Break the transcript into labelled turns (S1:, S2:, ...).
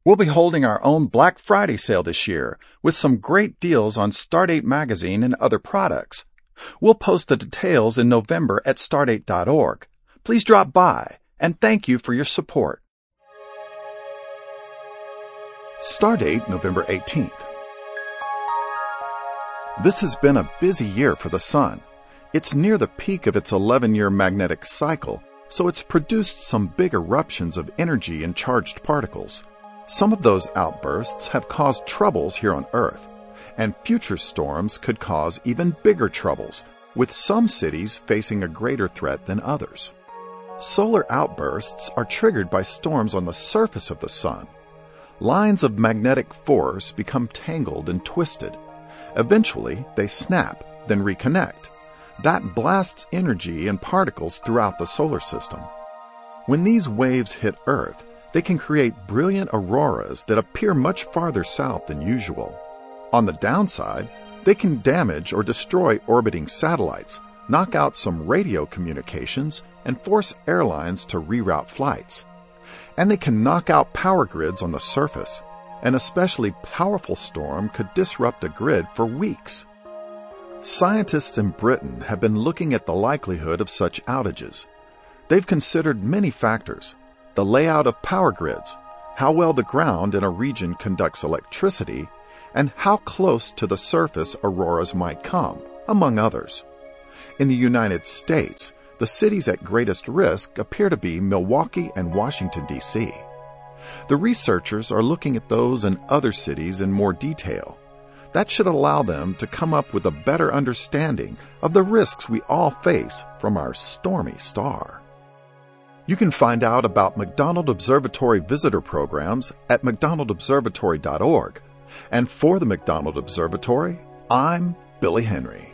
S1: We'll be holding our own Black Friday sale this year with some great deals on Stardate magazine and other products. We'll post the details in November at stardate.org. Please drop by, and thank you for your support. Stardate, November 18th. This has been a busy year for the Sun. It's near the peak of its 11-year magnetic cycle, so it's produced some big eruptions of energy and charged particles. Some of those outbursts have caused troubles here on Earth, and future storms could cause even bigger troubles, with some cities facing a greater threat than others. Solar outbursts are triggered by storms on the surface of the Sun. Lines of magnetic force become tangled and twisted. Eventually, they snap, then reconnect. That blasts energy and particles throughout the solar system. When these waves hit Earth, they can create brilliant auroras that appear much farther south than usual. On the downside, they can damage or destroy orbiting satellites, knock out some radio communications, and force airlines to reroute flights. And they can knock out power grids on the surface. An especially powerful storm could disrupt a grid for weeks. Scientists in Britain have been looking at the likelihood of such outages. They've considered many factors: the layout of power grids, how well the ground in a region conducts electricity, and how close to the surface auroras might come, among others. In the United States, the cities at greatest risk appear to be Milwaukee and Washington, D.C. The researchers are looking at those and other cities in more detail. That should allow them to come up with a better understanding of the risks we all face from our stormy star. You can find out about McDonald Observatory visitor programs at mcdonaldobservatory.org. And for the McDonald Observatory, I'm Billy Henry.